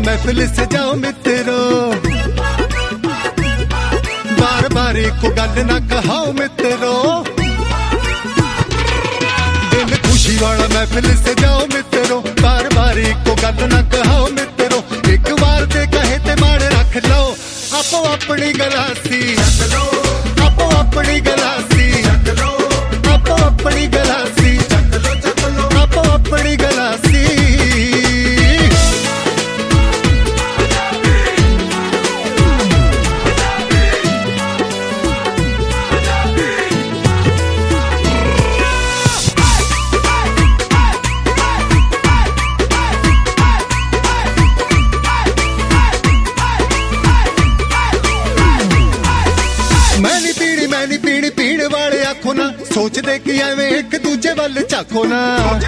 महफिल सजाओ मित्रों, बार बार एको गल ना कहाओ मित्रों। दिल खुशी वाला महफिल सजाओ मित्रों, बार बार एको गल ना कहाओ मित्रों। एक बार ते कहे ते माड़ रख लो, आपो अपनी गलासी, आपो अपनी गलासी, आपो अपनी गलासी, आपो अपनी गलासी। पीने वाले आखो ना, सोचदे कि एवें एक दूजे वल झाको ना।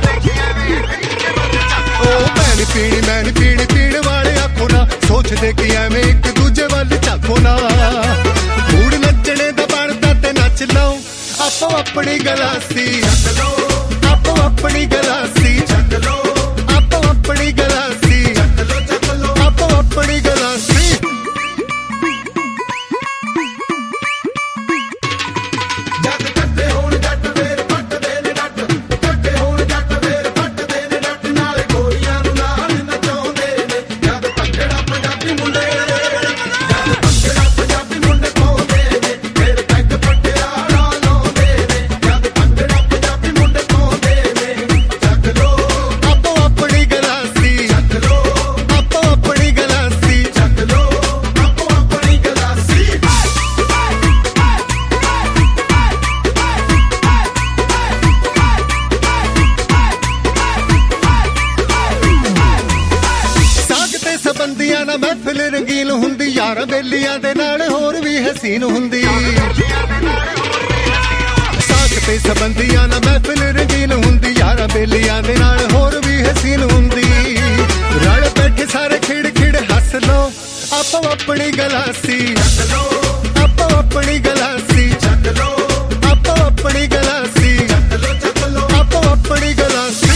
ओ मैन पीनी पीने वाले आखो ना, सोचदे कि एवें एक दूजे वल झाको ना। मूड नचने दा बनदा ते नच लो, आपो अपनी गलासी, आपो अपनी गलासी, आपो अपनी गलासी, आपो अपनी गलासी। महफिल रंगीन हुंदी, यार बेलियां दे नाल होर भी हसीन हुंदी। साथ ते संबंधियां ना महफिल रंगीन हुंदी, यार बेलियां दे नाल होर भी हसीन हुंदी। रल बैठे सारे खिड़ खिड़ हस लो, आपो अपनी गलासी, आपो अपनी गलासी, आपो अपनी गलासी, आपो अपनी गलासी।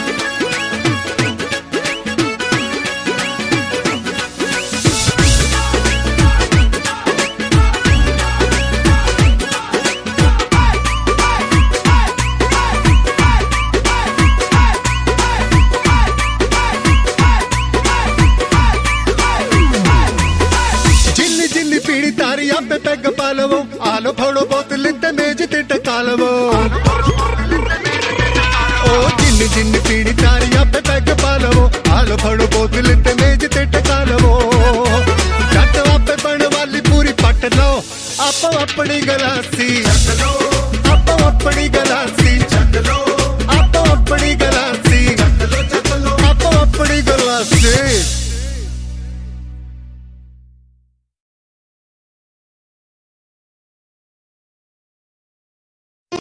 तारी आपे पैग पा लवो, आलो फोड़ो बोतल ते मेज ते टका लवो। ओ जिन जिन पीड़ी तारी आपे पैग पा लवो, आलो फोड़ो बोतल ते मेज ते टका लवो। जट आपे बन वाली पूरी पट लो, आपो अपनी गलासी।